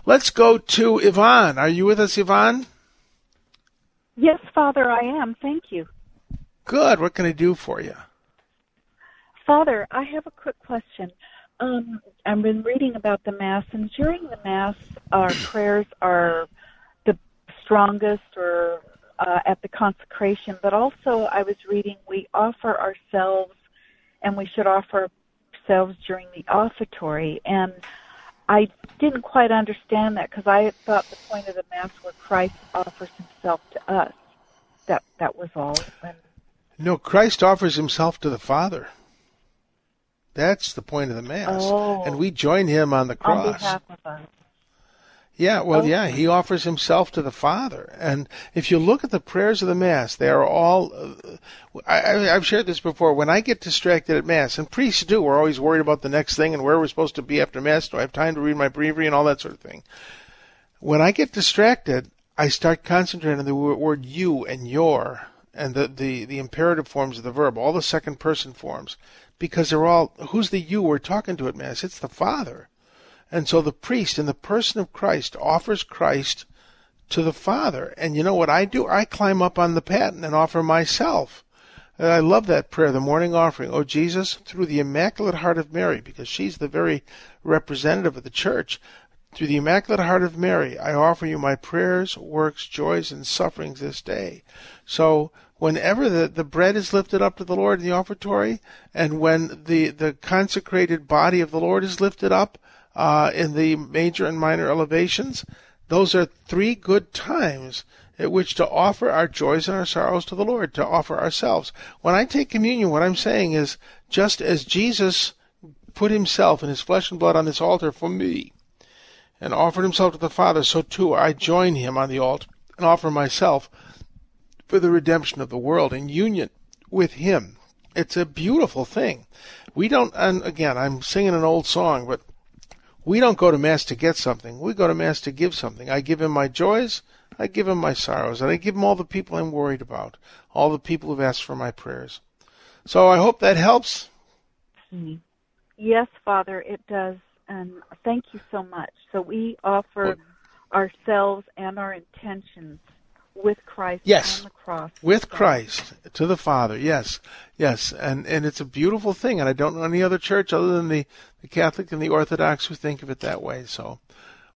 Let's go to Yvonne. Are you with us, Yvonne? Yes, Father, I am. Thank you. Good. What can I do for you? Father, I have a quick question. I've been reading about the Mass, and during the Mass, our prayers are the strongest or at the consecration, but also I was reading we offer ourselves, and we should offer ourselves during the offertory, and I didn't quite understand that because I thought the point of the Mass was Christ offers himself to us. That was all. No, Christ offers himself to the Father. That's the point of the Mass. Oh, and we join him on the cross. On behalf of us. Yeah, well, Okay. yeah, he offers himself to the Father. And if you look at the prayers of the Mass, they are all, I've shared this before, when I get distracted at Mass, and priests do, we're always worried about the next thing and where we're supposed to be after Mass, do I have time to read my breviary and all that sort of thing. When I get distracted, I start concentrating on the word you and your, and the imperative forms of the verb, all the second person forms, because they're all, who's the you we're talking to at Mass? It's the Father. And so the priest, in the person of Christ, offers Christ to the Father. And you know what I do? I climb up on the paten and offer myself. And I love that prayer, the morning offering. Oh, Jesus, through the Immaculate Heart of Mary, because she's the very representative of the Church, through the Immaculate Heart of Mary, I offer you my prayers, works, joys, and sufferings this day. So whenever the bread is lifted up to the Lord in the offertory, and when the consecrated body of the Lord is lifted up in the major and minor elevations, those are three good times at which to offer our joys and our sorrows to the Lord, to offer ourselves. When I take communion, what I'm saying is, just as Jesus put himself and his flesh and blood on this altar for me, and offered himself to the Father, so too I join him on the altar and offer myself for the redemption of the world in union with him. It's a beautiful thing. We don't, and again, I'm singing an old song, but we don't go to Mass to get something. We go to Mass to give something. I give him my joys, I give him my sorrows, and I give him all the people I'm worried about, all the people who've asked for my prayers. So I hope that helps. Yes, Father, it does. And thank you so much. So we offer ourselves and our intentions with Christ on the cross. With Christ to the Father, yes. And it's a beautiful thing, and I don't know any other church other than the Catholic and the Orthodox who think of it that way. So